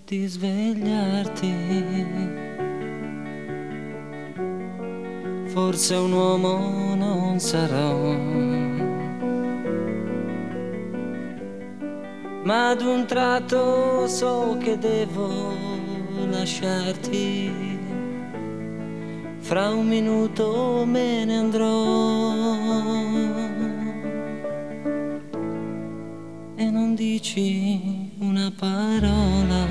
di svegliarti. Forse un uomo non sarò, ma ad un tratto so che devo lasciarti. Fra un minuto me ne andrò e non dici una parola.